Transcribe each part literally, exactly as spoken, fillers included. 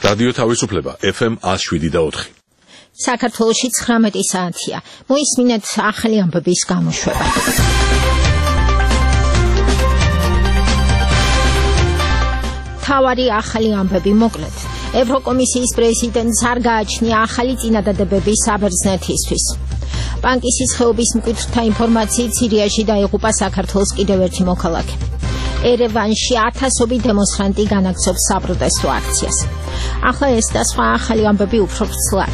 რადიო თავისუფლება F M one oh seven და four. საქართველოში ცხრამეტი საათია. მოისმინეთ ახალი ამბების გამოშვება. თავარი ახალი ამბები მოკლედ. ევროკომისიის პრეზიდენტს არ გააჩნია ახალი წინადადებები საბერძნეთისთვის. ბანკის სისხეობის მკვიდრთა ინფორმაციით სირიაში დაიღუპა საქართველოს კიდევ ერთი მოქალაქე. ერევანში ათასობით დემონსტრანტი განაგრძობს საპროტესტო აქციას. ახლა ეს და სხვა ახალი ამბები უფრო ვრცლად.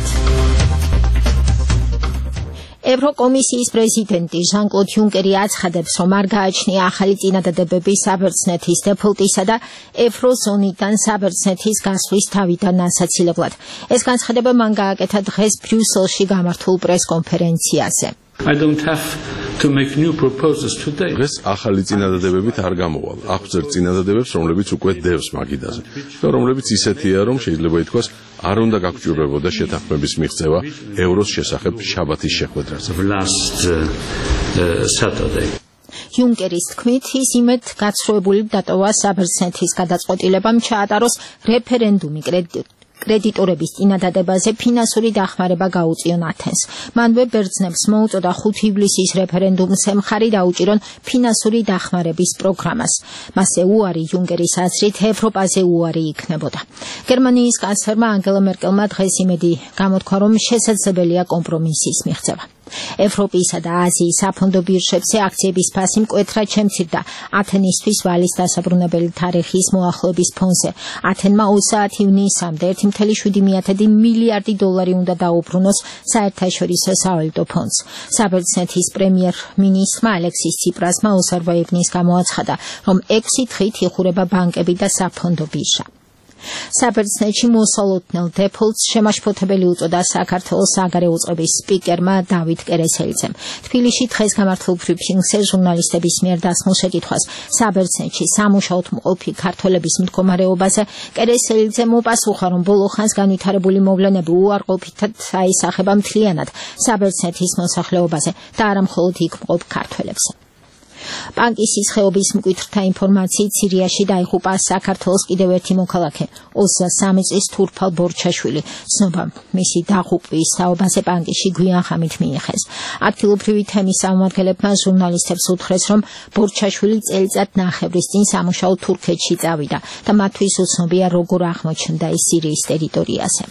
ევროკომისიის პრეზიდენტი ჟან-კლოდ იუნკერი აცხადებს, რომ არ გააჩნია ახალი წინადადებები საბერძნეთის დეფოლტისა და ევროზონიდან საბერძნეთის გასვლის თავიდან ასაცილებლად. ეს განცხადება მან გააკეთა დღეს ბრიუსელში გამართულ პრესკონფერენციაზე. I don't have to make new proposals today. დღეს ახალი წინადადებებით არ გამოვალ. აღწერ წინადადებებს, რომლებიც უკვე დევს მაგიდაზე. და რომლებიც ისეთია, რომ შეიძლება ითქვას, არ უნდა გაგჭირვებოდა შეთანხმების მიღწევა ევროს შესახებ შაბათის შეხვედრაზე. Last uh, uh, Saturday. იუნკერის თქმით, ის იმედ გაცხრუებული დატოვა საბერძნეთის გადაწყვეტილებამ ჩაატაროს რეფერენდუმი კრედიტ კრედიტორების წინადადებაზე ფინანსური დახმარება გაუწიონ ათენს. მანვე ბერძნებს მოუწოდა ხუთი ივლისის რეფერენდუმზე მხარი დაუჭირონ ფინანსური დახმარების პროგრამას. მასზე უარი იუნკერის აზრით ევროპაზე უარი იქნებოდა. გერმანიის კანცლერმა ანგელა მერკელმა დღეს იმედი გამოთქვა, რომ შესაძლებელია კომპრომისის მიღწევა. ევროპისა და აზიის საფონდო ბირჟებზე აქციების ფასი მკვეთრად შემცირდა ათენისთვის ვალის დასაბრუნებელი თარიღის მოახლოების ფონზე. ათენმა ოცდაათი ივნისამდე ერთი კoma შვიდი მილიარდი დოლარი უნდა დაუბრუნოს საერთაშორისო სავალუტო ფონდს. საბერძნეთის პრემიერ-მინისტრმა ალექსის ციპრასმა ოსარბაევნის გამოაცხადა, რომ ექვსი დღით იხურება ბანკები და საფონდო ბირჟა. საბერძნეთში მოსალოდნელ დეფოლტს შემაშფოთებელი უწოდა საქართველოს საგარეო წყობის სპიკერმა დავით კერესელიძემ. თბილისში დღეს გამართულ ბრიფინგზე ჟურნალისტების მიერ დასმულ შეკითხვას საბერძნეთში სამუშაოდ მყოფი ქართველების მდგომარეობაზე კერესელიძემ მოპასუხა, რომ ბოლო ხანს განვითარებული მოვლენები უარყოფითად აისახება მთლიანად საბერძნეთის მოსახლეობაზე და არა მხოლოდ იქ მყოფ ქართველებს. ბანკის სისხეობის მკვიდრთა ინფორმაციით სირიაში დაიღუპა საქართველოს კიდევ ერთი მოქალაქე, ოცდასამი წლის თურფალ ბორჩაშვილი. ცნობამ მისი დაღუპვის თაობაზე ბანკში გვიან ხამით მიიღეს. ადგილობრივი თემის წარმომადგენლებმა ჟურნალისტებს უთხრეს, რომ ბორჩაშვილი წელიწად ნახევრის წინ სამუშაოდ თურქეთში წავიდა და მათთვის უცნობია, როგორ აღმოჩნდა ის სირიის ტერიტორიაზე.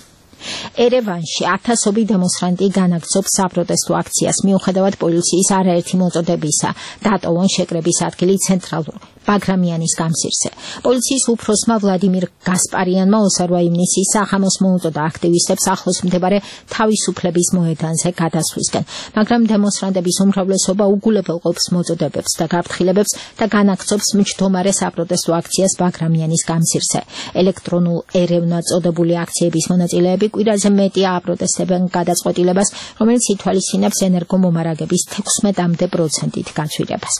ერევანში ათასობით დემონსტრანტი განაგრძობს საპროტესტო აქციას, მიუხედავად პოლიციის არაერთი მოწოდებისა დატოვონ შეკრების ადგილი ცენტრალურ ბაგრამიანის გამზირზე. პოლიციის უფროსმა ვლადიმირ გასპარიანმა ოსარბაევნის სახამოს მოუწოდა აქტივისტებს ახლოს მდებარე თავისუფლების მოედანზე გადასვლისკენ, მაგრამ დემონსტრანტების უმრავლესობა უგულებელყოფს მოწოდებებს და გაფრთხილებებს და განაგრძობს მჯდომარე საპროტესტო აქციას ბაგრამიანის გამზირზე. ელექტრონულ ერევნა წოდებული აქციების მონაწილეები კვირაზე მეტი აპროტესტებენ გადაწყვეტილებას, რომელიც ითვალისწინებს ენერგომომარაგების თექვსმეტამდე პროცენტით გაცვლებას.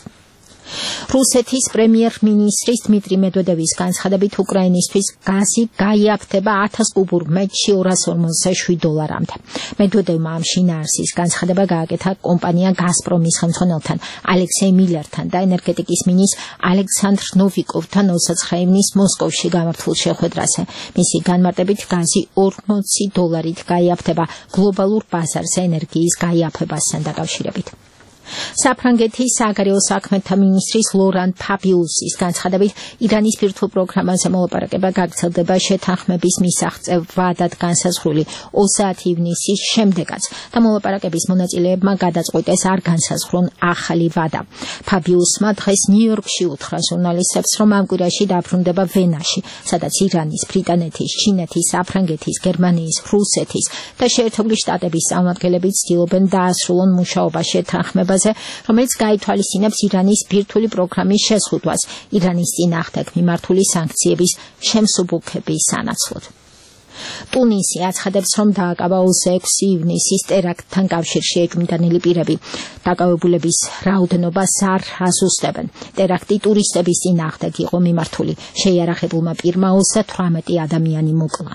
რუსეთის პრემიერ-მინისტრის დმიტრი მედვედევის განცხადებით, უკრაინისთვის გაზი გაიაფთება ათას კუბურ მეტრში ორას ორმოცდაშვიდ დოლარამდე. მედვედევმა ამ შინაარსის განცხადება გააკეთა კომპანია გაზპრომის ხელმძღვანელთან ალექსეი მილერთან და ენერგეტიკის მინისტრ ალექსანდრ ნოვიკოვთან ოცდაცხრა ივნის მოსკოვში გამართულ შეხვედრაზე. მისი განმარტებით, გაზი ორმოცი დოლარით გაიაფთება გლობალურ ბაზარზე ენერგიის გაიაფებასთან დაკავშირებით. საფრანგეთის საგარეო საქმეთა მინისტრის ლორან ფაბიუსის განცხადებით, ირანის ბირთვულ პროგრამაზე მოლაპარაკება გაგრძელდება შეთანხმების მისაღწევ ვადად განსაზღვრული ოცდაათი ივნისის შემდეგაც და მოლაპარაკების მონაწილეებმა გადაწყვიტეს არ განსაზღვრონ ახალი ვადა. ფაბიუსმა დღეს ნიუ-იორკში უთხრა ჟურნალისტებს, რომ ამ კვირაში დაბრუნდება ვენაში, სადაც ირანის, ბრიტანეთის, ჩინეთის, საფრანგეთის, გერმანიის, რუსეთის და შეერთებული შტატების წარმომადგენლები ცდილობენ დაასრულონ მუშაობა შეთანხმებას, რომელიც გაითვალისწინებს ირანის ბირთვული პროგრამის შეზღუდვას ირანის წინააღმდეგ მიმართული სანქციების შემსუბუქების სანაცვლოდ. ტუნისი აცხადებს, რომ დააკავა ოცდაექვსი ივნისის ტერაქტთან კავშირში ეჭვმიტანილი პირები. დაკავებულების რაოდენობას არ აზუსტებენ. ტერაქტი ტურისტების წინააღმდეგ იყო მიმართული. შეიარაღებულმა პირმა ოცდათვრამეტი ადამიანი მოკლა.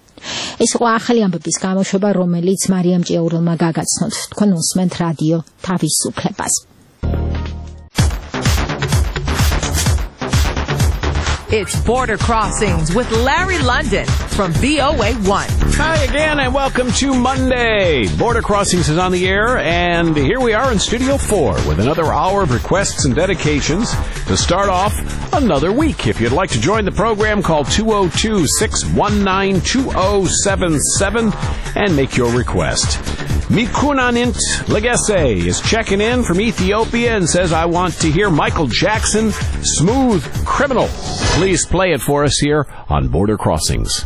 ეს იყო ახალი ამბების გამოშვება, რომელიც მარიამ ჭიაურელმა გაგაცნოთ. თქვენ უსმენთ რადიო თავისუფლებას. It's Border Crossings with Larry London from V O A one. Hi again and welcome to Monday. Border Crossings is on the air, and here we are in Studio four with another hour of requests and dedications to start off another week. If you'd like to join the program, call two oh two, six one nine, two oh seven seven and make your request. Mikunanint Legese is checking in from Ethiopia and says, I want to hear Michael Jackson, Smooth Criminal. Please play it for us here on Border Crossings.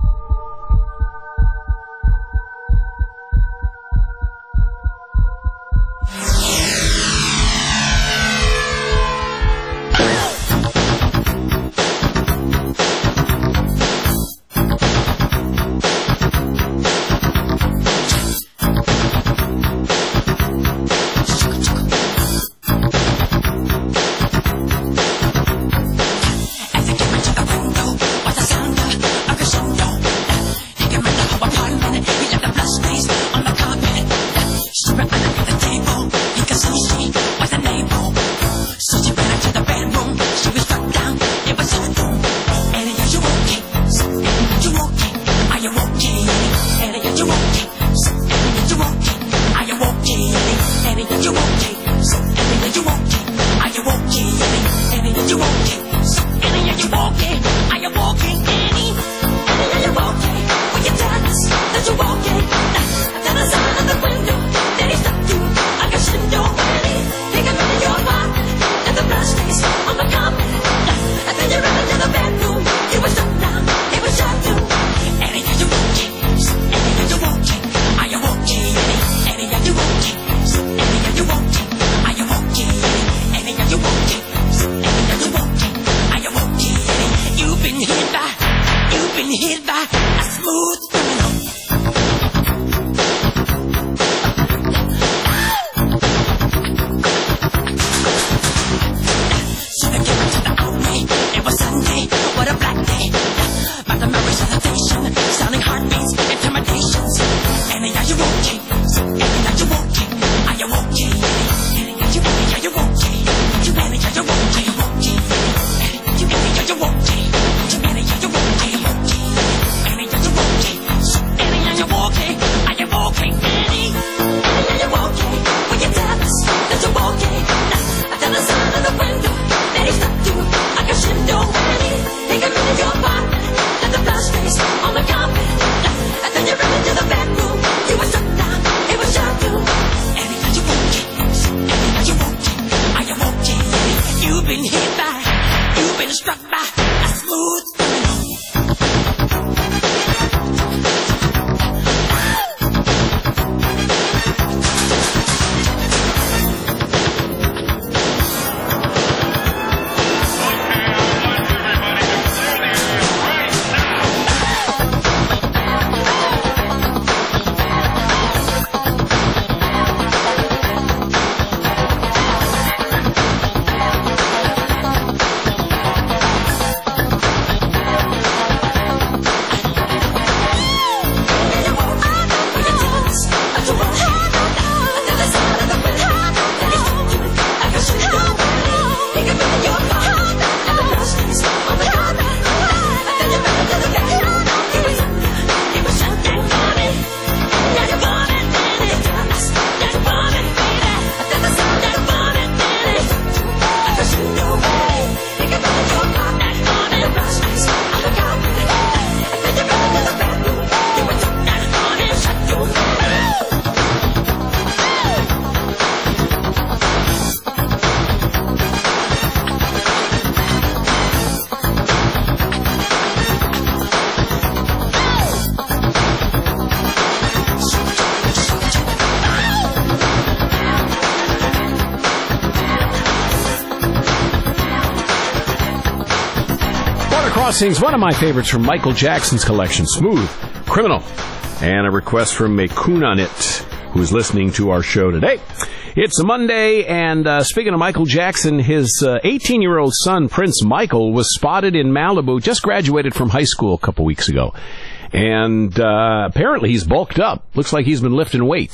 Crossings, one of my favorites from Michael Jackson's collection, Smooth Criminal, and a request from Mekunanit, who's listening to our show today. It's a Monday, and uh, speaking of Michael Jackson, his uh, eighteen-year-old son, Prince Michael, was spotted in Malibu, just graduated from high school a couple weeks ago. And uh, apparently he's bulked up. Looks like he's been lifting weights.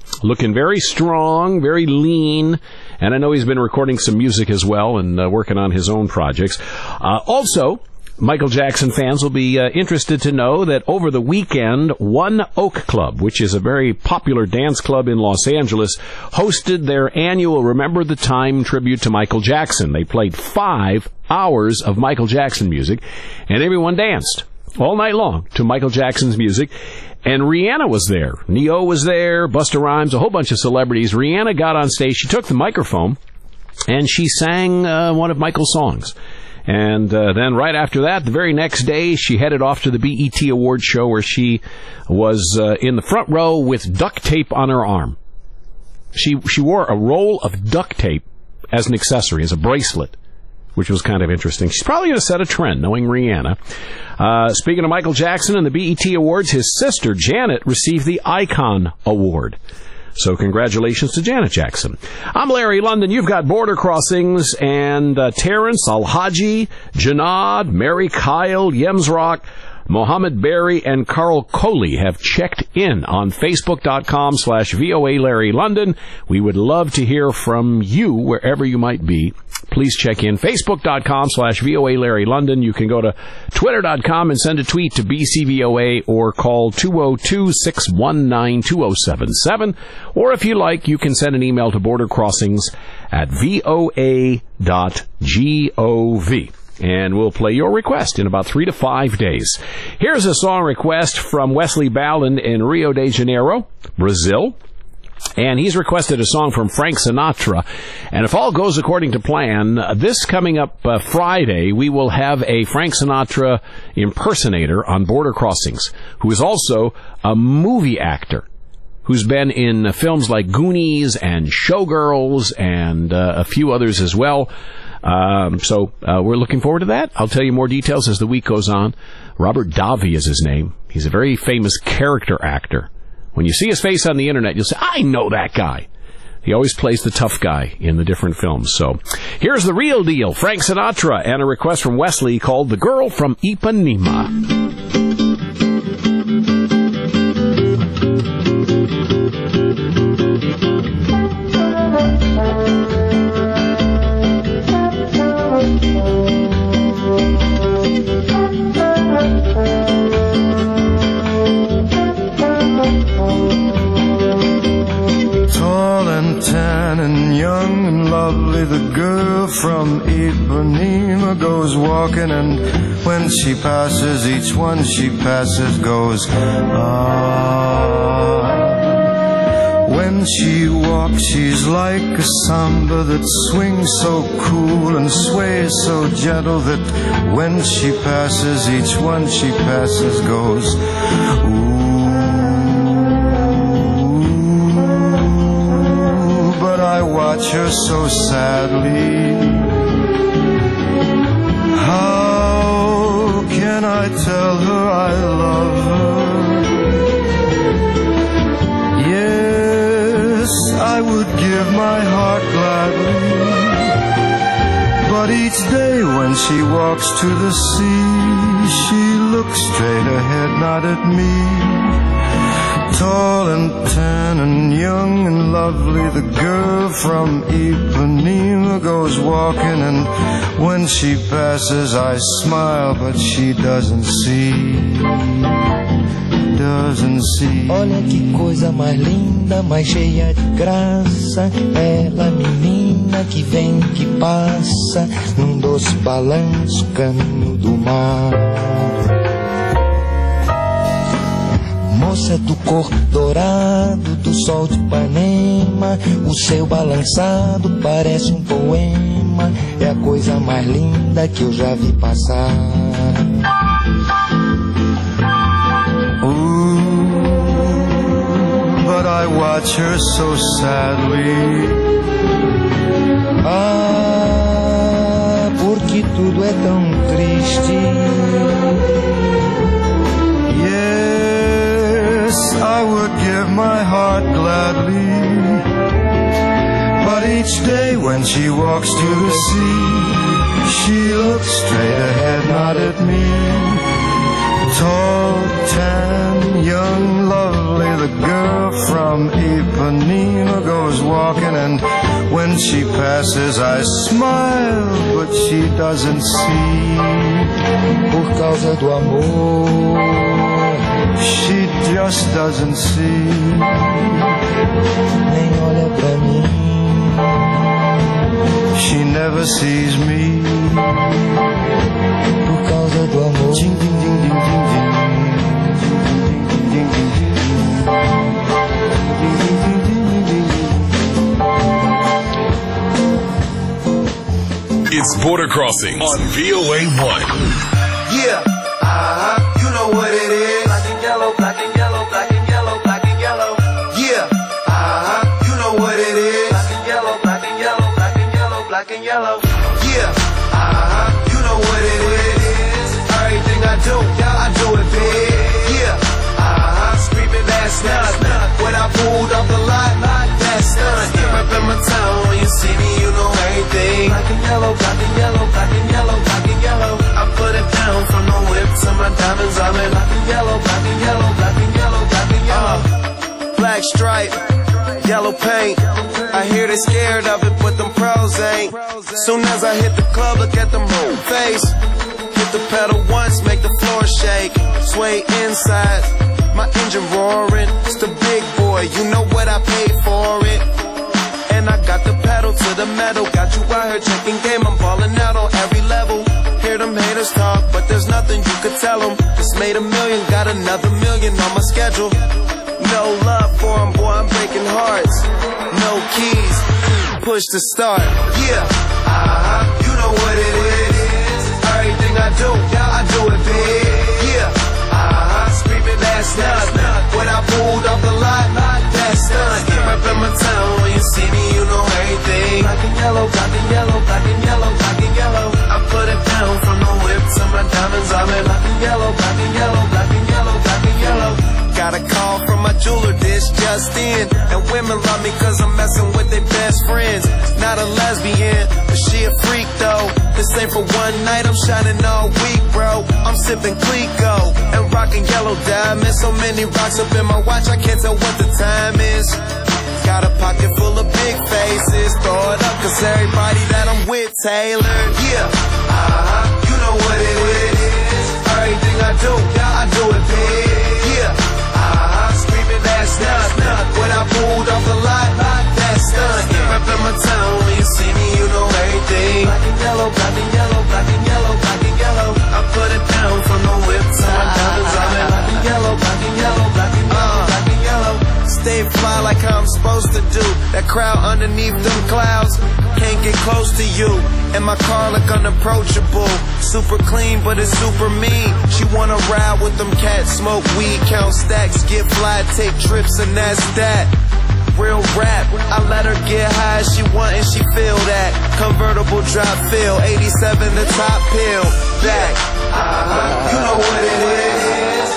looking very strong, very lean, and I know he's been recording some music as well and uh, working on his own projects. Uh, also, Michael Jackson fans will be uh, interested to know that over the weekend, One Oak Club, which is a very popular dance club in Los Angeles, hosted their annual Remember the Time tribute to Michael Jackson. They played five hours of Michael Jackson music, and everyone danced all night long to Michael Jackson's music. And Rihanna was there. Neo was there, Busta Rhymes, a whole bunch of celebrities. Rihanna got on stage. She took the microphone, and she sang uh, one of Michael's songs. And uh, then right after that, the very next day, she headed off to the B E T Awards show where she was uh, in the front row with duct tape on her arm. She she wore a roll of duct tape as an accessory, as a bracelet, which was kind of interesting. She's probably going to set a trend, knowing Rihanna. Uh, speaking of Michael Jackson and the B E T Awards, his sister, Janet, received the Icon Award. So congratulations to Janet Jackson. I'm Larry London. You've got Border Crossings, and uh, Terrence, Alhaji, Janad, Mary Kyle, Yemsrock, Mohammed Berry, and Carl Coley have checked in on Facebook.com slash VOA Larry London. We would love to hear from you wherever you might be. Please check in. Facebook.com slash VOA Larry London. You can go to Twitter dot com and send a tweet to B C V O A or call two oh two, six one nine, two oh seven seven. Or if you like, you can send an email to Border Crossings at V O A dot gov. And we'll play your request in about three to five days. Here's a song request from Wesley Ballin in Rio de Janeiro, Brazil. And he's requested a song from Frank Sinatra. And if all goes according to plan, uh, this coming up uh, Friday, we will have a Frank Sinatra impersonator on Border Crossings, who is also a movie actor, who's been in uh, films like Goonies and Showgirls and uh, a few others as well. Um, so uh, we're looking forward to that. I'll tell you more details as the week goes on. Robert Davi is his name. He's a very famous character actor. When you see his face on the internet, you'll say, I know that guy. He always plays the tough guy in the different films. So here's the real deal, Frank Sinatra, and a request from Wesley called The Girl from Ipanema. The girl from Ipanema goes walking, and when she passes, each one she passes goes, ah. When she walks, she's like a samba that swings so cool and sways so gentle that when she passes, each one she passes goes, ooh. I watch her so sadly. How can I tell her I love her? Yes, I would give my heart gladly, but each day when she walks to the sea, she looks straight ahead, not at me. Tall and tan and young and lovely, the girl from Ipanema goes walking, and when she passes I smile, but she doesn't see, doesn't see. Olha que coisa mais linda, mais cheia de graça, ela menina que vem, que passa, num doce balanço, caminho do mar. Moça do corpo dourado, do sol de Ipanema, o seu balançado parece um poema, é a coisa mais linda que eu já vi passar. Ooh, but I watch her so sadly. Ah, porque tudo é tão triste. I would give my heart gladly, but each day when she walks to the sea, she looks straight ahead, not at me. Tall, tan, young, lovely, the girl from Ipanema Ipanema goes walking, and when she passes I smile, but she doesn't see. Por causa do amor, she just doesn't see. Nem olha pra mim, she never sees me. Por causa do amor, ding, ding, ding, ding, ding, ding. It's Border Crossings on V O A one. Yeah, uh-huh, you know what it is. Black and yellow, black and yellow, black and yellow, black and yellow. Yeah, uh-huh, you know what it is. Black and yellow, black and yellow, black and yellow, black and yellow. Yeah, uh-huh, you know what it is. Everything I do, yeah, I do it big. Yeah, uh-huh, screaming that's not when I pulled off the lot, that's not. Up in my town, when you see me, you know everything. Black and yellow, black and yellow, black and yellow, black and yellow. I put it down from the whip to my diamonds. I'm in black and yellow, black and yellow, black and yellow, black and yellow. Uh, black stripe, yellow paint. I hear they scared of it, but them pros ain't. Soon as I hit the club, look at them whole face. Hit the pedal once, make the floor shake. Sway inside, my engine roaring. It's the big boy, you know what I paid for it. And I got the pedal to the metal. Got you out here checking game, I'm balling out on every level. Hear them haters talk, but there's nothing you could tell them. Just made a million, got another million on my schedule. No love for them, boy, I'm breaking hearts. No keys, push to start. Yeah, uh-huh, you know what it is. Everything I do, yeah, I do it big. Yeah, uh-huh, screaming that's not when I pulled off the lot, that's done. Up in my town, when you see me, you know everything. Black and yellow, black and yellow, black and yellow, black and yellow. I put it down from the whip to my diamonds. I'm in black and yellow, black and yellow, black and yellow, black and yellow. Got a call from my jeweler, this just in. And women love me cause I'm messing with their best friends. Not a lesbian, but she a freak though. This ain't for one night, I'm shining all week, bro. I'm sipping Clico and rocking yellow diamonds. So many rocks up in my watch, I can't tell what the time is. Got a pocket full of big faces. Throw it up cause everybody that I'm with tailored. Yeah, uh-huh, you know what it is. Everything I do, yeah, I do it big. Yeah, uh-huh, screaming that's not when I pulled off the lot, that's done. Up in my town, when you see me, you know everything. Black and yellow, black and yellow, black and yellow, black and yellow. I put it down from the whip to my diamonds. I'm in black and yellow, black and yellow, black and yellow, black and yellow. Stay fly like how I'm supposed to do. That crowd underneath them clouds can't get close to you. And my car look unapproachable. Super clean, but it's super mean. She wanna ride with them cats, smoke weed, count stacks, get fly, take trips, and that's that. Real rap, I let her get high as she want and she feel that. Convertible drop feel, eighty-seven the top pill. Back, uh-huh, you know what it is.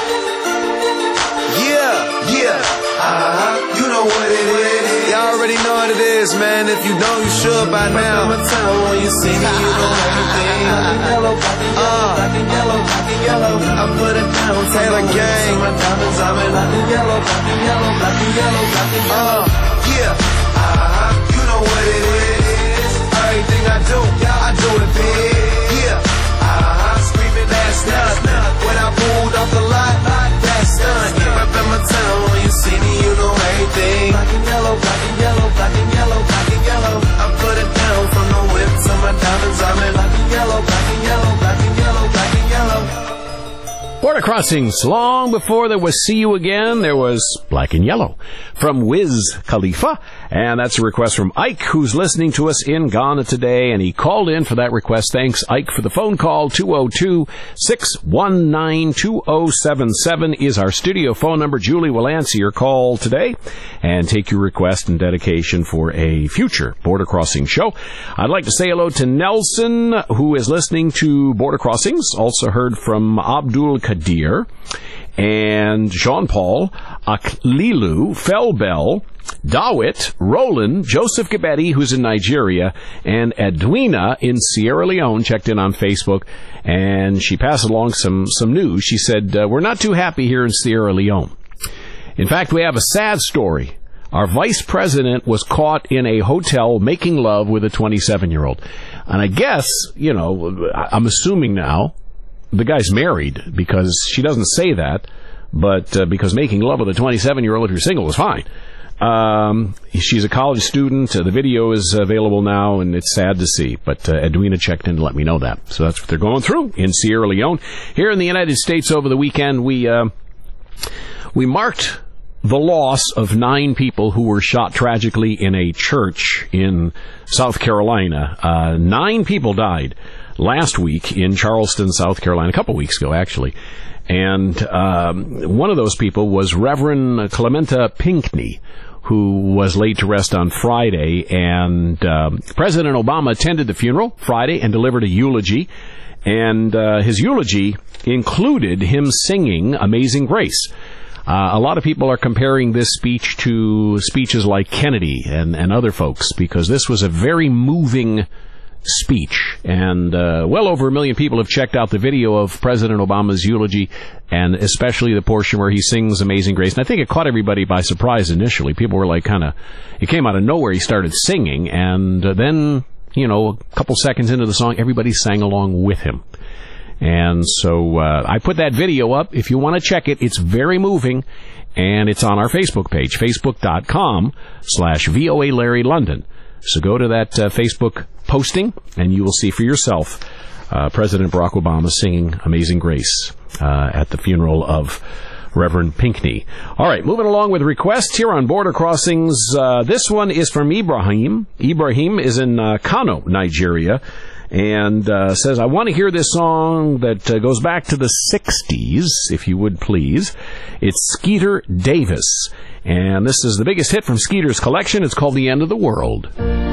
Yeah, yeah, uh-huh, you know what it is. Y'all already know what it is, man. If you don't, you should by now. When you see me, you know everything. Yellow, black and yellow, black and yellow, black and yellow. I put it down, Taylor Gang. My diamonds, I'm in black and yellow, black and yellow, black and yellow, black and yellow. Yeah, uh-huh, you know what it is. Everything I do, yeah, I do it big. Yeah, uh-huh, screaming that's not when I pulled off the lot, that's done. Up in my town, when you see me, you know everything. Black and yellow, black and yellow, black and yellow, black and yellow. I put it down from the whip to my diamonds. I'm in black and yellow, black and yellow, black and yellow, black and yellow. Border Crossings. Long before there was See You Again, there was Black and Yellow from Wiz Khalifa. And that's a request from Ike, who's listening to us in Ghana today. And he called in for that request. Thanks, Ike, for the phone call. two oh two, six one nine, two oh seven seven is our studio phone number. Julie will answer your call today and take your request and dedication for a future Border Crossing show. I'd like to say hello to Nelson, who is listening to Border Crossings. Also heard from Abdul Kadir and Jean Paul, Aklilu, Felbel, Dawit, Roland, Joseph Gabeti, who's in Nigeria, and Edwina in Sierra Leone checked in on Facebook, and she passed along some, some news. She said, uh, we're not too happy here in Sierra Leone. In fact, we have a sad story Our vice president was caught in a hotel making love with a twenty-seven-year-old. And I guess, you know, I'm assuming now the guy's married because she doesn't say that, but uh, because making love with a twenty-seven-year-old if you're single is fine. Um, she's a college student. Uh, the video is available now, and it's sad to see. But uh, Edwina checked in to let me know that. So that's what they're going through in Sierra Leone. Here in the United States over the weekend, we uh, we marked the loss of nine people who were shot tragically in a church in South Carolina. Uh, nine people died last week in Charleston, South Carolina, a couple weeks ago, actually. And um, one of those people was Reverend Clementa Pinckney, who was laid to rest on Friday. And um, President Obama attended the funeral Friday and delivered a eulogy. And uh, his eulogy included him singing Amazing Grace. Uh, a lot of people are comparing this speech to speeches like Kennedy and, and other folks, because this was a very moving speech. And uh, well over a million people have checked out the video of President Obama's eulogy, and especially the portion where he sings Amazing Grace. And I think it caught everybody by surprise initially. People were like kind of, it came out of nowhere. He started singing, and uh, then, you know, a couple seconds into the song, everybody sang along with him. And so uh, I put that video up. If you want to check it, it's very moving, and it's on our Facebook page, facebook.com slash VOA Larry London. So go to that uh, Facebook posting, and you will see for yourself uh, President Barack Obama singing Amazing Grace uh, at the funeral of Reverend Pinckney. All right, moving along with requests here on Border Crossings. Uh, this one is from Ibrahim. Ibrahim is in uh, Kano, Nigeria, and uh, says, I want to hear this song that uh, goes back to the sixties, if you would please. It's Skeeter Davis, and this is the biggest hit from Skeeter's collection. It's called The End of the World.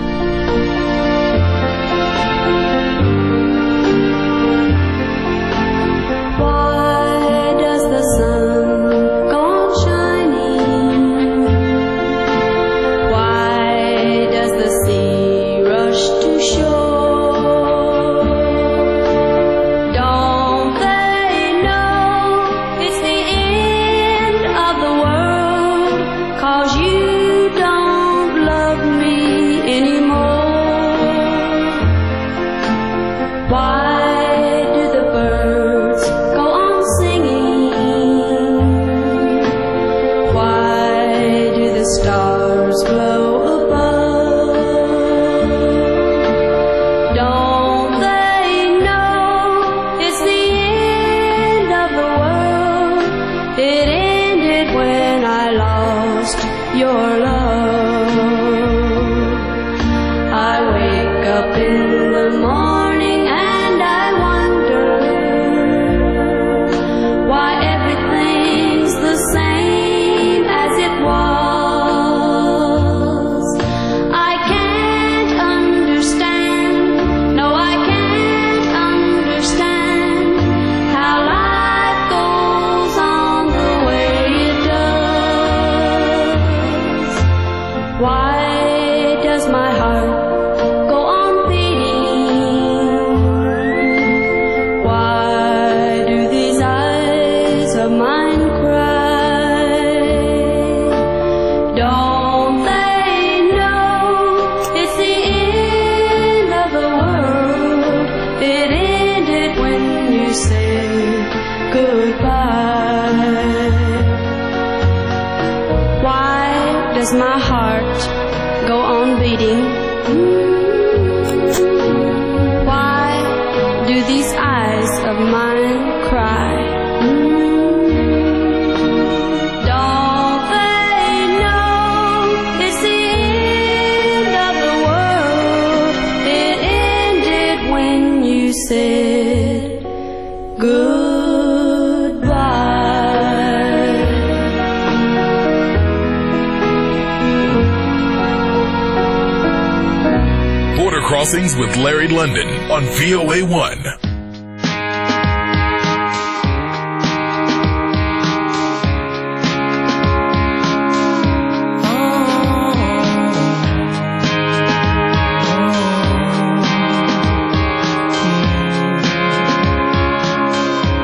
Crossings with Larry London on V O A one.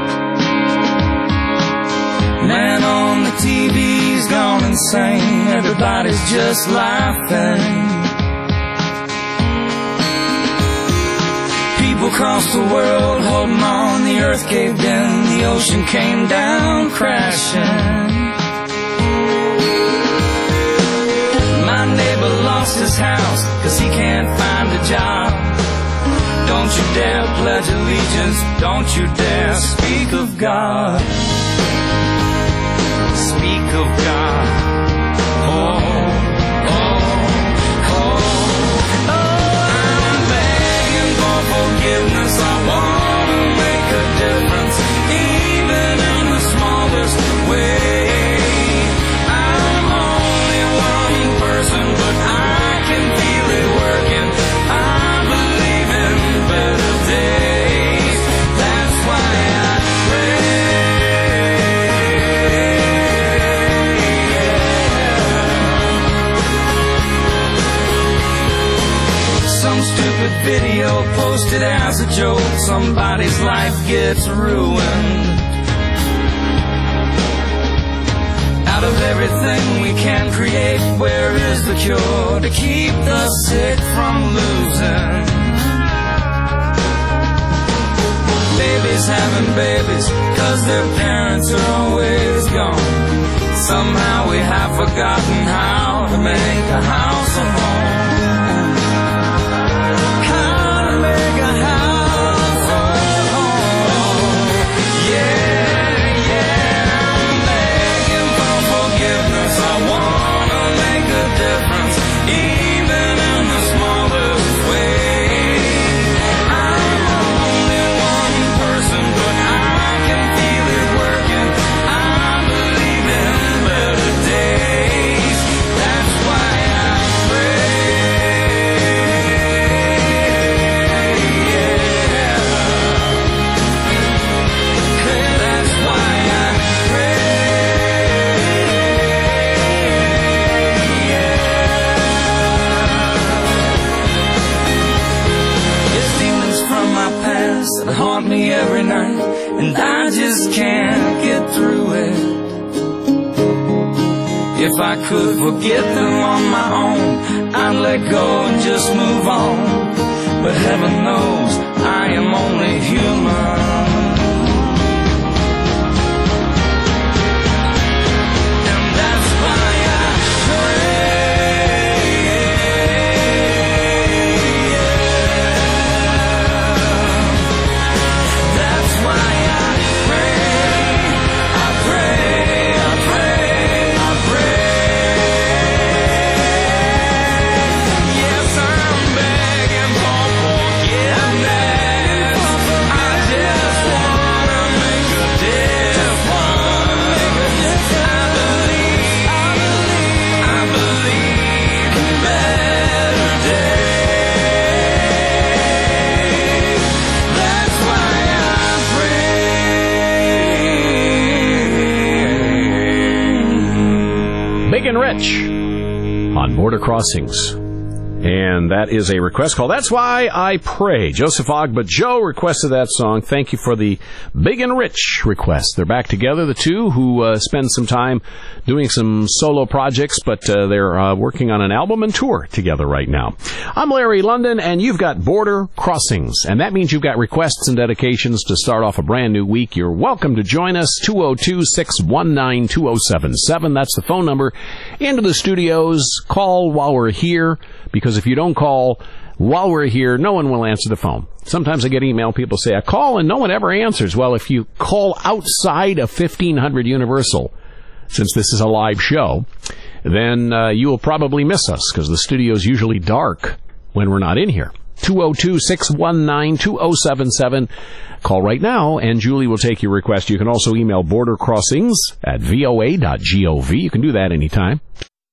Man on the T V's gone insane. Everybody everybody's just laughing. People across the world holding on, the earth caved in, the ocean came down crashing. My neighbor lost his house, cause he can't find a job. Don't you dare pledge allegiance, don't you dare speak of God. Speak of God. Oh, oh, oh, oh. I'm begging for forgiveness, I wanna make a difference, even in the smallest way. I'm only one person, but I can feel it working. I believe in better days. That's why I pray. Some stupid video posted as a joke, somebody's life gets ruined. Out of everything we can create, where is the cure to keep the sick from losing? Babies having babies, cause their parents are always gone. Somehow we have forgotten how to make a house a home. How to make a house a home. Yeah, yeah, I'm begging for forgiveness, I wanna make a difference, even in the smallest way. I'm only one person, but I can feel it working. I believe in better days. That's why I pray. Yeah. That's why I pray. There's demons from my past that haunt me every night, and I just can't get through it. If I could forget them on my own, I'd let go and just move on. But heaven knows I am only human. And that's why I pray. That's why I pray. I pray, I pray, I pray. Yes, I'm begging for forgiveness. I just wanna make a difference. I believe, I believe in better days. That's why I pray. Big and Rich on Border Crossings. And that is a request call. That's why I pray. Joseph Ogba Joe requested that song. Thank you for the Big and Rich request. They're back together, the two, who uh, spend some time doing some solo projects, but uh, they're uh, working on an album and tour together right now. I'm Larry London, and you've got Border Crossings. And that means you've got requests and dedications to start off a brand new week. You're welcome to join us. two oh two, six one nine, two oh seven seven. That's the phone number into the studios. Call while we're here, because if you don't call while we're here, no one will answer the phone. Sometimes I get email, people say, I call and no one ever answers. Well, if you call outside of fifteen hundred Universal, since this is a live show, then uh, you will probably miss us, because the studio's usually dark when we're not in here. two oh two, six one nine, two oh seven seven. Call right now, and Julie will take your request. You can also email bordercrossings at v o a dot gov. You can do that anytime.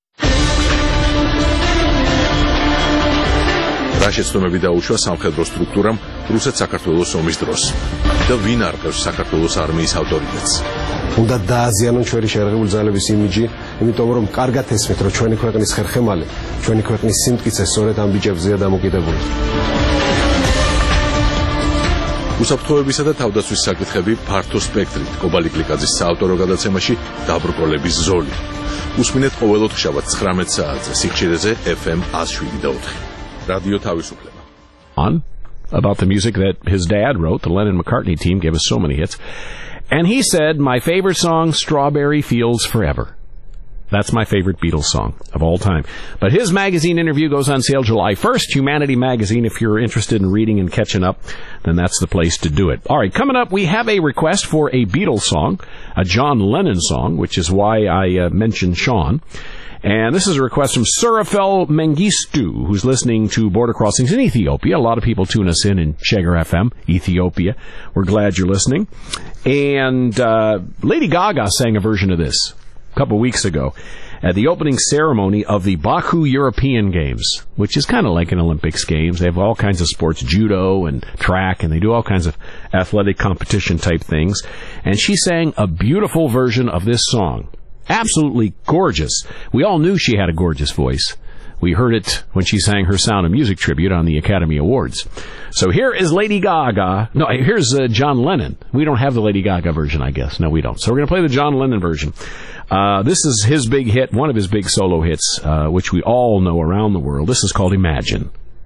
რა შეცდომები დაუშვა სამხედრო სტრუქტურამ რუსეთ-საქართველოს ომის დროს და ვინ არყევს საქართველოს არმიის ავტორიტეტს. უნდა დააზიანონ ჩვენი შეერაღებული ძალების იმიჯი, იმიტომ რომ კარგად ესმით, რომ ჩვენი ქვეყნის ხერხემალი, ჩვენი ქვეყნის სიმტკიცე სწორედ ამ ბიჭებზეა დამოკიდებული. უსაფრთხოებისა და თავდაცვის საკითხები ფართო სპექტრით კობალი კლიკაძის საავტორო გადაცემაში დაბრკოლების ზოლი. უსმინეთ ყოველ ოთხშაბათს ცხრამეტ საათზე სიხშირეზე F M one oh seven point four. რადიო თავისუფლება. On about the music that his dad wrote, the Lennon-McCartney team gave us so many hits. And he said, my favorite song, Strawberry Fields Forever. That's my favorite Beatles song of all time. But his magazine interview goes on sale July first. Humanity Magazine, if you're interested in reading and catching up, then that's the place to do it. All right, coming up, we have a request for a Beatles song, a John Lennon song, which is why I uh, mentioned Sean. And this is a request from Surafel Mengistu, who's listening to Border Crossings in Ethiopia. A lot of people tune us in in Chegar F M, Ethiopia. We're glad you're listening. And uh, Lady Gaga sang a version of this a couple weeks ago at the opening ceremony of the Baku European Games, which is kind of like an Olympics Games. They have all kinds of sports, judo and track, and they do all kinds of athletic competition type things. And she sang a beautiful version of this song. Absolutely gorgeous. We all knew she had a gorgeous voice. We heard it when she sang her Sound of Music tribute on the Academy Awards. So here is Lady Gaga. No, here's uh, John Lennon. We don't have the Lady Gaga version, I guess. No, we don't. So we're going to play the John Lennon version. Uh, this is his big hit, one of his big solo hits, uh, which we all know around the world. This is called Imagine.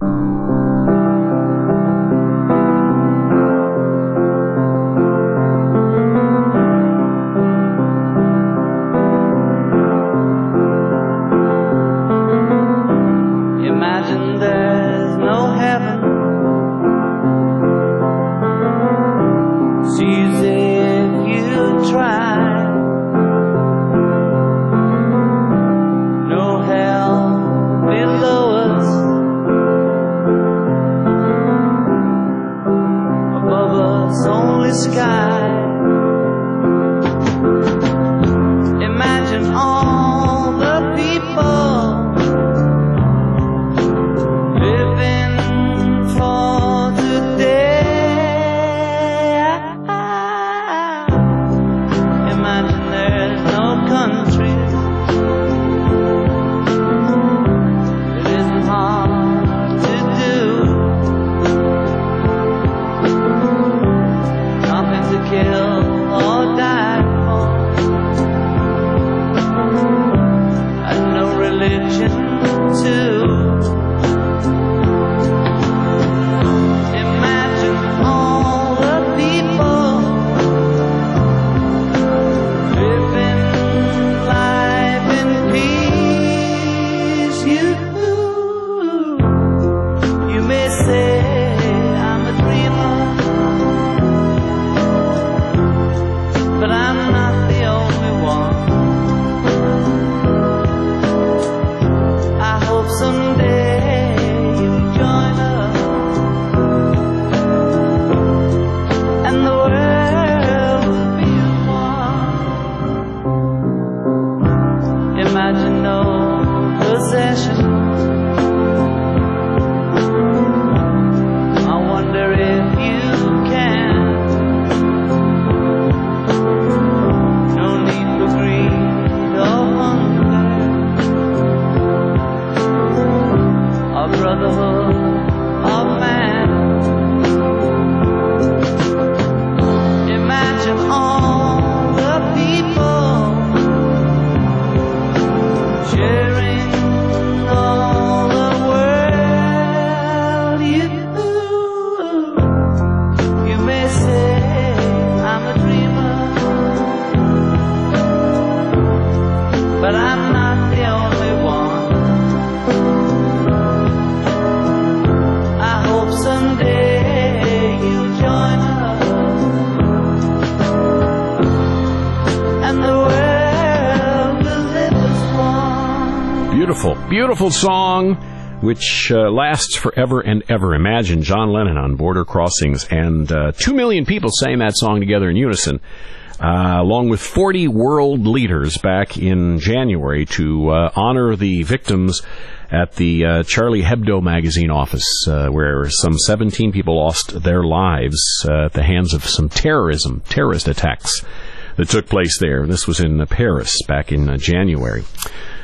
Beautiful song, which uh, lasts forever and ever. Imagine John Lennon on Border Crossings, and uh, two million people sang that song together in unison, uh, along with forty world leaders back in January to uh, honor the victims at the uh, Charlie Hebdo magazine office, uh, where some seventeen people lost their lives uh, at the hands of some terrorism, terrorist attacks that took place there. This was in uh, Paris back in uh, January.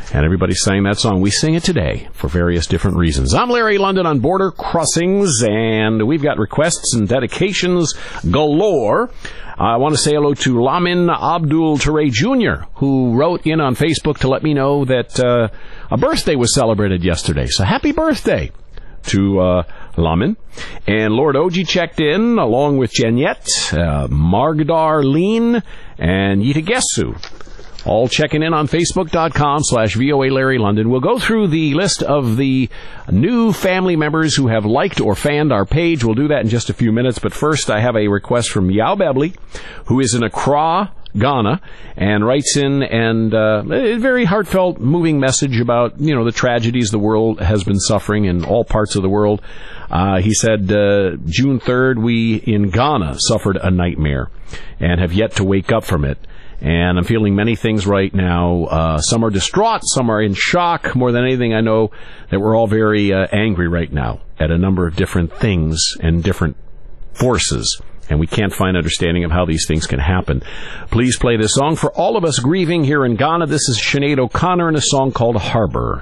And everybody sang that song. We sing it today for various different reasons. I'm Larry London on Border Crossings, and we've got requests and dedications galore. I want to say hello to Lamin Abdul Ture Junior, who wrote in on Facebook to let me know that uh, a birthday was celebrated yesterday. So happy birthday to uh, Lamin. And Lord Oji checked in, along with Jeanette, uh, Margdar Lean, and Yitagesu. All checking in on Facebook.com slash VOA Larry London. We'll go through the list of the new family members who have liked or fanned our page. We'll do that in just a few minutes. But first, I have a request from Yao Bebley, who is in Accra, Ghana, and writes in and uh, a very heartfelt, moving message about, you know, the tragedies the world has been suffering in all parts of the world. Uh, he said, uh, June third, we in Ghana suffered a nightmare and have yet to wake up from it. And I'm feeling many things right now. Uh, some are distraught, some are in shock. More than anything, I know that we're all very uh, angry right now at a number of different things and different forces. And we can't find understanding of how these things can happen. Please play this song for all of us grieving here in Ghana. This is Sinead O'Connor and a song called Harbor.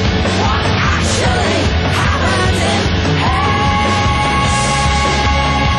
Actually happened in hell.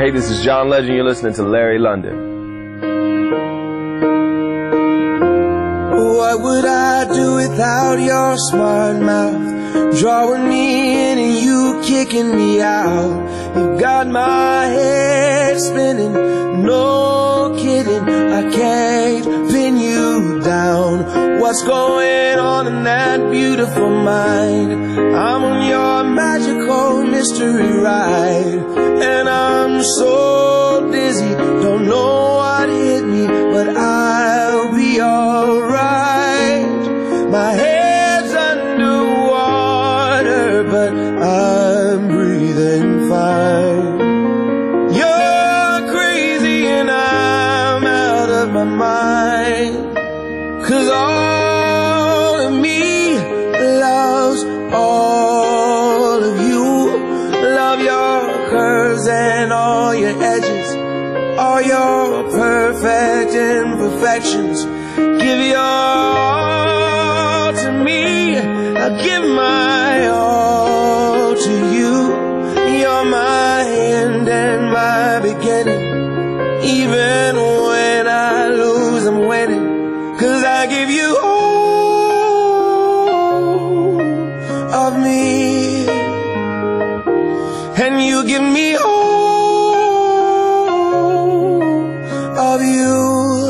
Hey, this is John Legend. You're listening to Larry London. What would I do without your smart mouth? Drawing me in and you kicking me out. You got my head spinning, no kidding. I can't pin you down. What's going on in that beautiful mind? I'm on your magical mystery ride, and I'm so dizzy, don't know what hit me, but I'll be alright. My head's underwater, but I'm breathing fine. You're crazy and I'm out of my mind, 'cause all of me loves all of you. Love your curves and all your edges, all your perfect imperfections. Give your all to me, I give my all to you. You're my end and my beginning. Even when I lose, I'm winning, 'cause I give you all of me, and you give me all of you.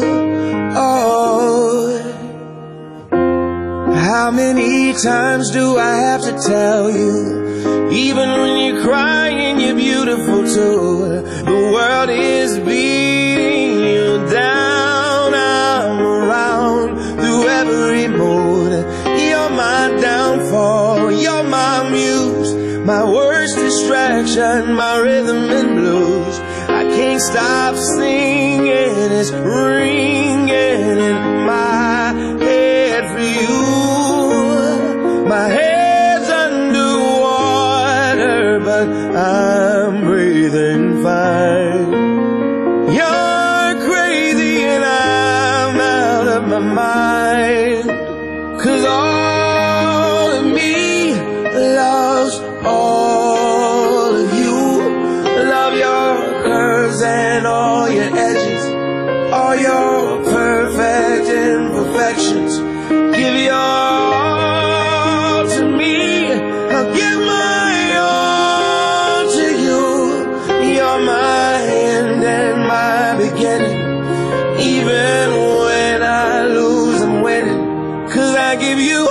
How many times do I have to tell you? Even when you're crying, you're beautiful too. The world is beating you down. I'm around through every mood. You're my downfall, you're my muse, my worst distraction, my rhythm and blues. I can't stop singing, it's ringing in my head for you. My head's underwater, but I'm breathing fine. You're crazy and I'm out of my mind, 'cause all of me loves all of you. Love your curves and all your edges, all your perfect imperfections. Give your all to me, I'll give my all to you. You're my end and my beginning. Even when I lose, I'm winning, 'cause I give you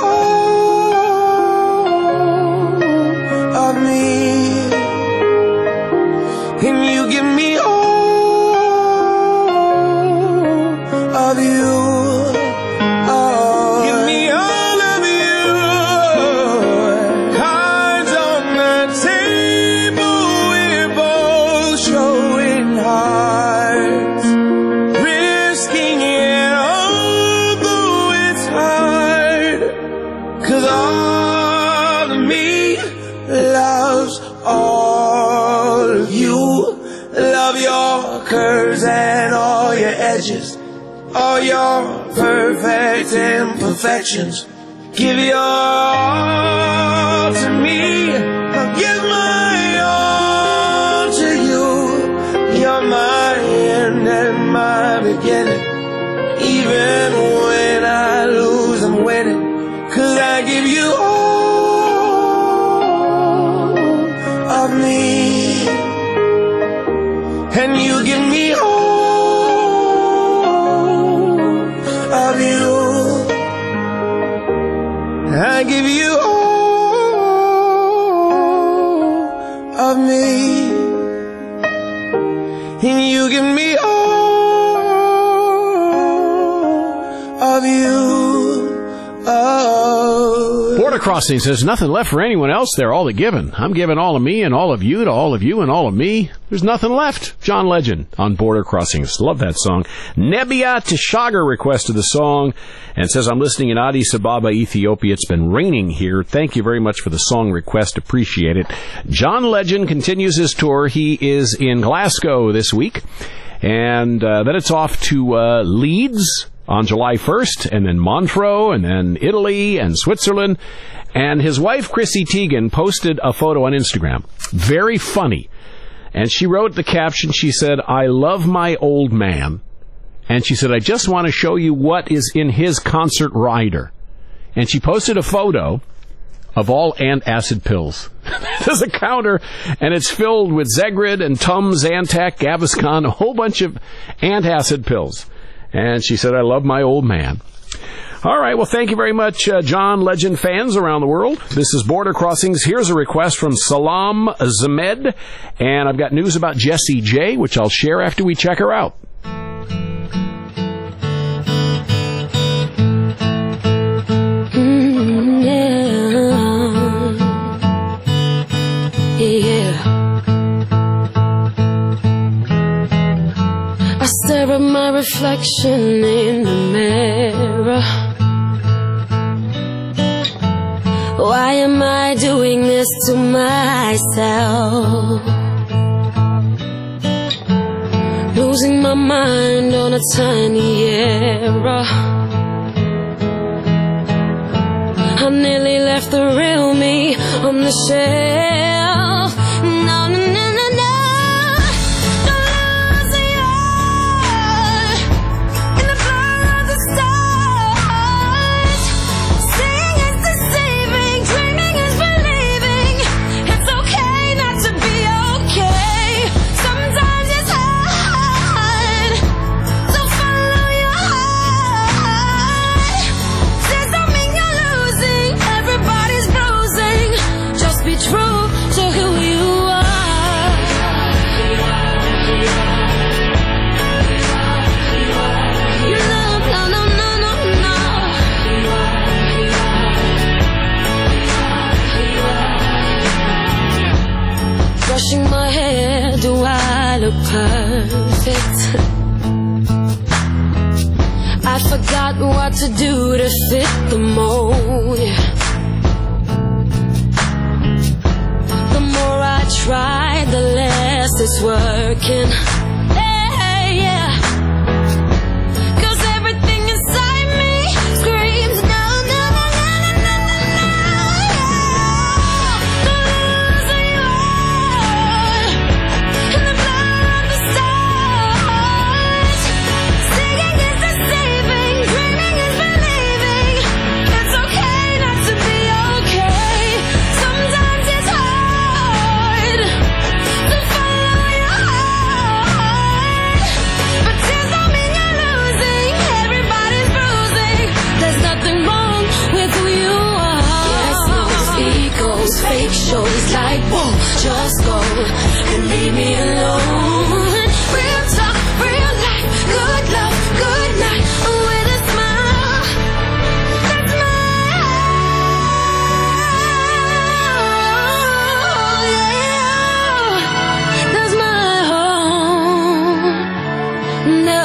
all of me, and you give me all of you. Curves and all your edges, all your perfect imperfections. Give your all to me, I'll give my all to you. You're my end and my beginning. Even when I lose, I'm winning, 'cause I give you all of me, and you give me all of you. I give you all of me, and you give me all of you. Oh. Border Crossings, there's nothing left for anyone else there, all the given. I'm giving all of me and all of you to all of you and all of me. There's nothing left. John Legend on Border Crossings. Love that song. Nebia Tishagar requested the song and says, I'm listening in Addis Ababa, Ethiopia. It's been raining here. Thank you very much for the song request. Appreciate it. John Legend continues his tour. He is in Glasgow this week. And uh, then it's off to uh, Leeds on July first, and then Montreux, and then Italy and Switzerland. And his wife, Chrissy Teigen, posted a photo on Instagram. Very funny. And she wrote the caption, she said, "I love my old man." And she said, "I just want to show you what is in his concert rider." And she posted a photo of all antacid pills. There's a counter, and it's filled with Zegrid and Tums, Zantac, Gaviscon, a whole bunch of antacid pills. And she said, "I love my old man." All right, well, thank you very much, uh, John Legend fans around the world. This is Border Crossings. Here's a request from Salam Zamed, and I've got news about Jessie J, which I'll share after we check her out. Stare at my reflection in the mirror. Why am I doing this to myself? Losing my mind on a tiny error. I nearly left the real me on the shelf. No, no, no, no, no. Brushing my hair, do I look perfect? I forgot what to do to fit the mold. The more I try, the less it's working. Hey, yeah. 'Cause everything inside me screams no, no, no, no, no, no, no, no. The loser you are in the blur of the stars. Singing is deceiving, dreaming is believing. It's okay not to be okay. Sometimes it's hard to follow your heart. But tears don't mean you're losing. Everybody's bruising. There's nothing wrong with who you are. Yes, those egos, fake shows like, whoa, just go and leave me alone. Real talk, real life, good love, good night, with a smile. That's my home, yeah. That's my home, no.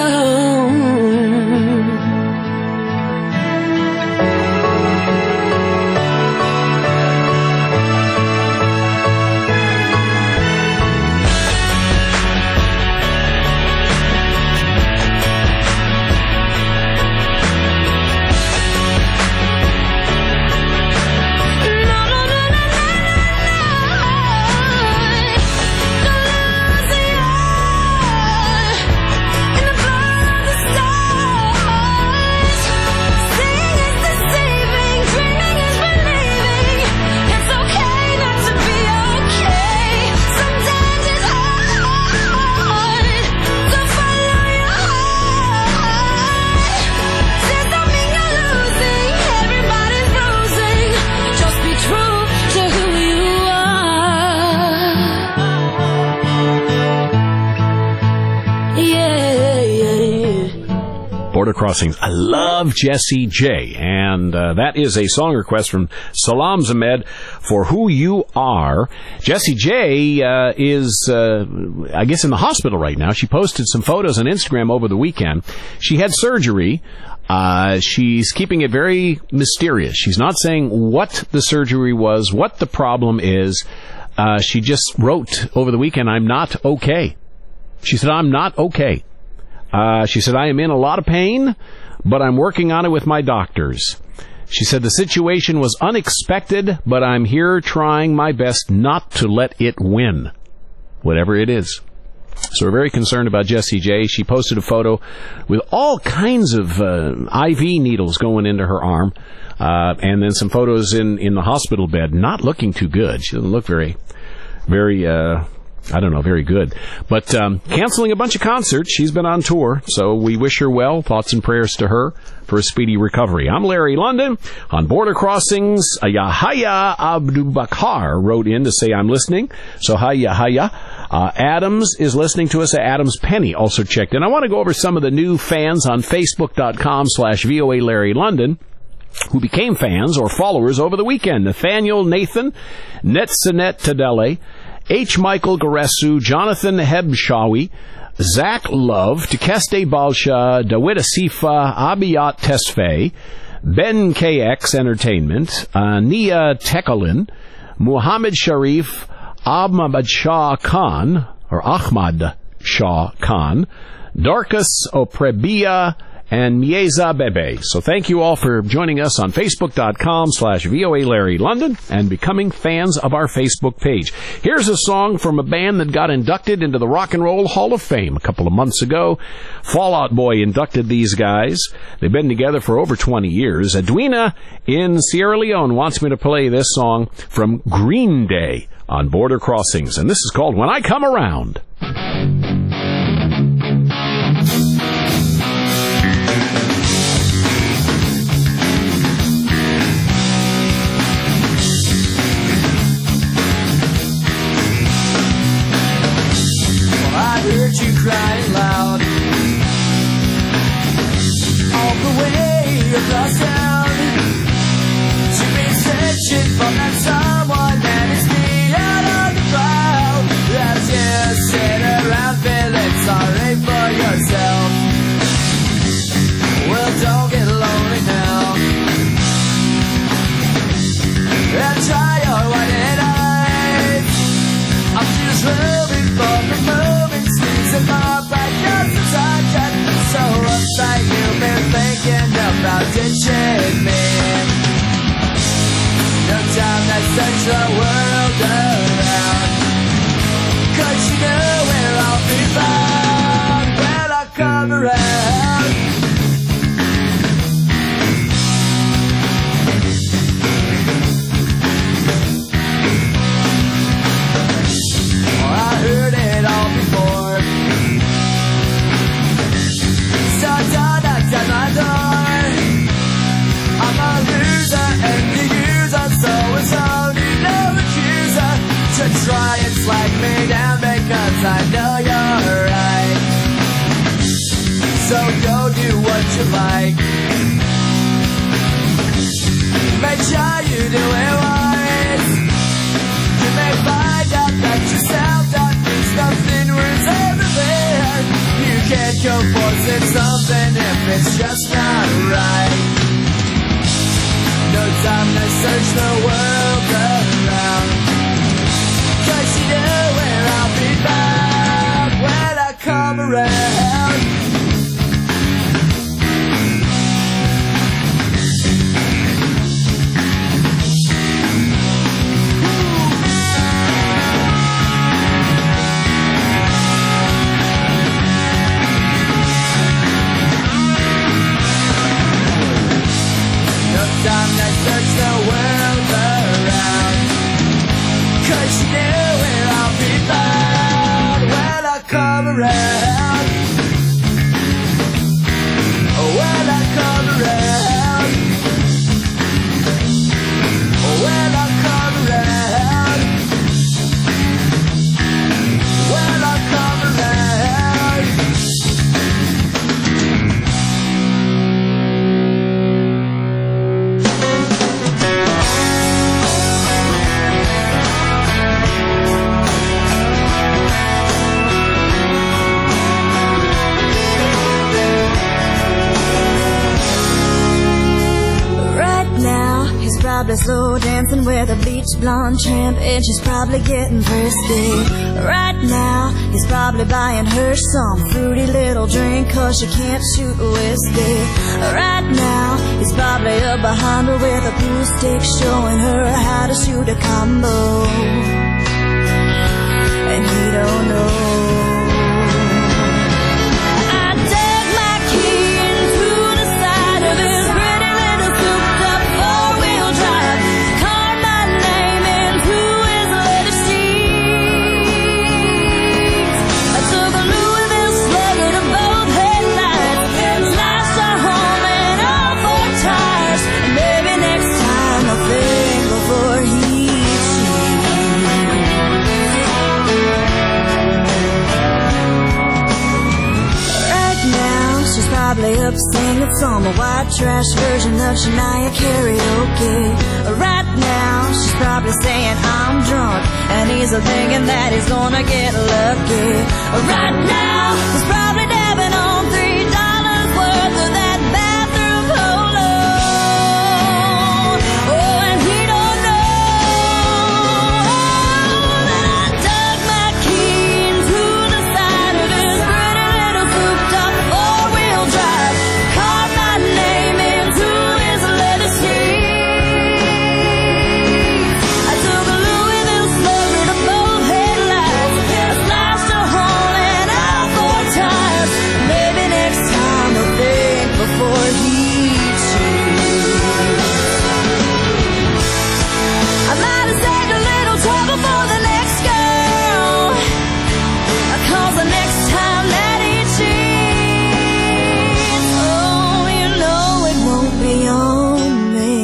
Border Crossings. I love Jessie J. And uh, that is a song request from Salam Zamed for Who You Are. Jessie J uh, is, uh, I guess, in the hospital right now. She posted some photos on Instagram over the weekend. She had surgery. Uh, she's keeping it very mysterious. She's not saying what the surgery was, what the problem is. Uh, she just wrote over the weekend, "I'm not okay." She said, "I'm not okay." Uh, she said, "I am in a lot of pain, but I'm working on it with my doctors." She said, "The situation was unexpected, but I'm here trying my best not to let it win." whatever it is. So we're very concerned about Jessie J. She posted a photo with all kinds of uh, I V needles going into her arm, uh, and then some photos in, in the hospital bed. Not looking too good. She doesn't look very, very, uh, I don't know, very good. But um, canceling a bunch of concerts. She's been on tour, so we wish her well. Thoughts and prayers to her for a speedy recovery. I'm Larry London. On Border Crossings, uh, Yahya Abdubakar wrote in to say I'm listening. So hi, Yahya. Uh, Adams is listening to us. Adams Penny also checked in. I want to go over some of the new fans on Facebook.com slash VOA Larry London who became fans or followers over the weekend. Nathaniel Nathan, Netsanet Tadele, H. Michael Garesu, Jonathan Hebshawi, Zach Love, Tekeste Balsha, Dawid Asifa, Abiyat Tesfaye, Ben K X Entertainment, uh, Nia Tekalin, Muhammad Sharif, Ahmad Shah Khan, or Ahmad Shah Khan, Darkus Oprebia, and Mieza Bebe. So thank you all for joining us on Facebook.com slash VOA Larry London and becoming fans of our Facebook page. Here's a song from a band that got inducted into the Rock and Roll Hall of Fame a couple of months ago. Fall Out Boy inducted these guys. They've been together for over twenty years. Edwina in Sierra Leone wants me to play this song from Green Day on Border Crossings, and this is called When I Come Around. Heard you crying loud all the way across town. You've been searching for that someone that is beyond on the crowd. As you sit around feeling sorry for yourself. Well, don't get lonely now. And try your white eyes. I'm just moving for the moment. In my back, just a touch. So uptight, you've been thinking about ditching me. No time to search the world around, 'cause you know where I'll be found when I come around. Oh, I heard it all before. At my door, I'm a loser and the user, so it's only no accuser to try and flag me down because I know you're right. So go do what you like. Make sure you do it right. You may find out that yourself that means nothing was ever there. You can't go forcing something if it's just not right. No time to search the world around, 'cause you know where I'll be found when I come around. Time to search the world around, 'cause you know where I'll be found when I come around. When I come around. When I come around. When I come around. Probably slow dancing with a bleach blonde tramp, and she's probably getting thirsty. Right now, he's probably buying her some fruity little drink, 'cause she can't shoot whiskey. Right now, he's probably up behind her with a pool stick, showing her how to shoot a combo. And he don't know. I dug my key into the side of his pretty little souped-up four-wheel drive, carved my name into his leather seats. I took a Louisville Slugger to both headlights, slashed our home and all four tires. Maybe next time I'll think before he probably up singing some white trash version of Shania karaoke. Right now, she's probably saying I'm drunk, and he's thinking that he's gonna get lucky. Right now, he's probably dabbing on three dollars worth of that bathroom polo. Oh, and he don't know that I dug my key into the side of his pretty little souped-up four-wheel drive, carved my name into his leather seats. I took a Louisville Slugger to both headlights, slashed a hole in all four tires. Maybe next time I'll think before he cheats. I might have saved a little trouble for the next girl, 'cause the next time that he cheats, oh, you know it won't be on me.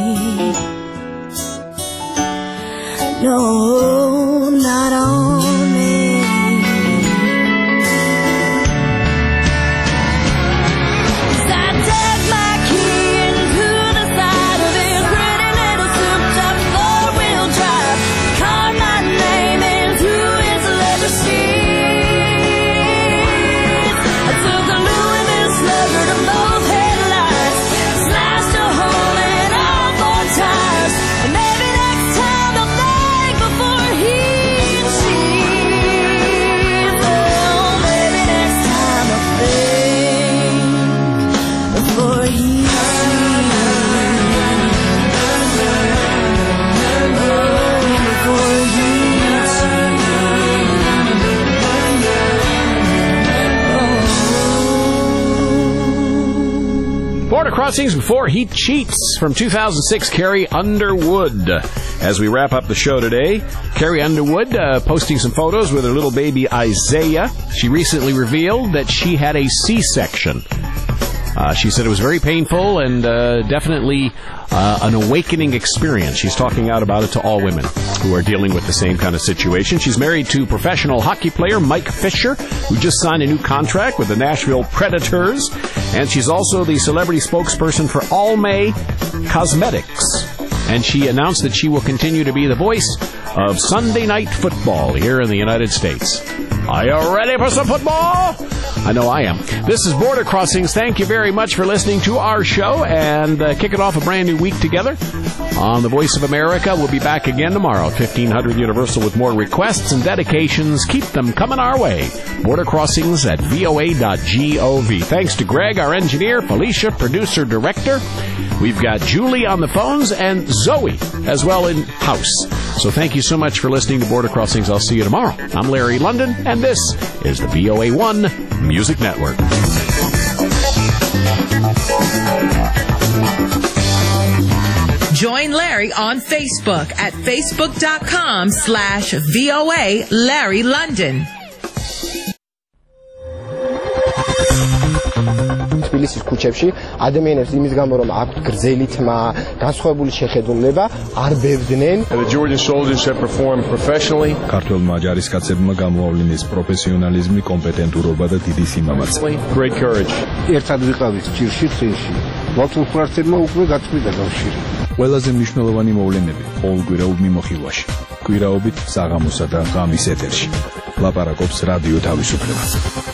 No, not on me. 'Cause I dug my key into the side of his pretty little souped-up four-wheel drive, carved my name into his leather seats. I took a Louisville Slugger to both headlights, slashed a hole in all four tires. And maybe next time I'll think before he cheats. Oh, maybe next time I'll think before he Border Crossings before he cheats from two thousand six, Carrie Underwood. As we wrap up the show today, Carrie Underwood uh, posting some photos with her little baby Isaiah. She recently revealed that she had a C-section. Uh, she said it was very painful and uh, definitely uh, an awakening experience. She's talking out about it to all women who are dealing with the same kind of situation. She's married to professional hockey player Mike Fisher, who just signed a new contract with the Nashville Predators. And she's also the celebrity spokesperson for Almay Cosmetics. And she announced that she will continue to be the voice of Sunday Night Football here in the United States. Are you ready for some football? I know I am. This is Border Crossings. Thank you very much for listening to our show and uh, kicking off a brand new week together on the Voice of America. We'll be back again tomorrow at fifteen hundred Universal with more requests and dedications. Keep them coming our way. Border Crossings at V O A dot gov. Thanks to Greg, our engineer, Felicia, producer, director. We've got Julie on the phones and Zoe as well in house. So thank you so much for listening to Border Crossings. I'll see you tomorrow. I'm Larry London, and this is the V O A one Music Network. Join Larry on Facebook at facebook.com slash VOA Larry London. თბილისის ქუჩებში ადამიანებს იმის გამო რომ აქვთ გრძელი თმა, განსხვავებული შეხედულება, არ ბევდნენ. The Georgian soldiers have performed professionally. ქართველმა ჯარისკაცებმა გამოავლინეს პროფესიონალიზმი, კომპეტენტურობა და დიდი სიმამაცე. Great courage. ერთად ვიყავით ჭირში, წინში. მოცულფრაცებმა უკვე გაწყვიტა კავშირი. ყველაზე მნიშვნელოვანი მოვლენები ყოველკვირეულ მიმოხილვაში. კვირაობით საღამოსა და ღამის ეთერში. ლაპარაკობს რადიო თავისუფლება.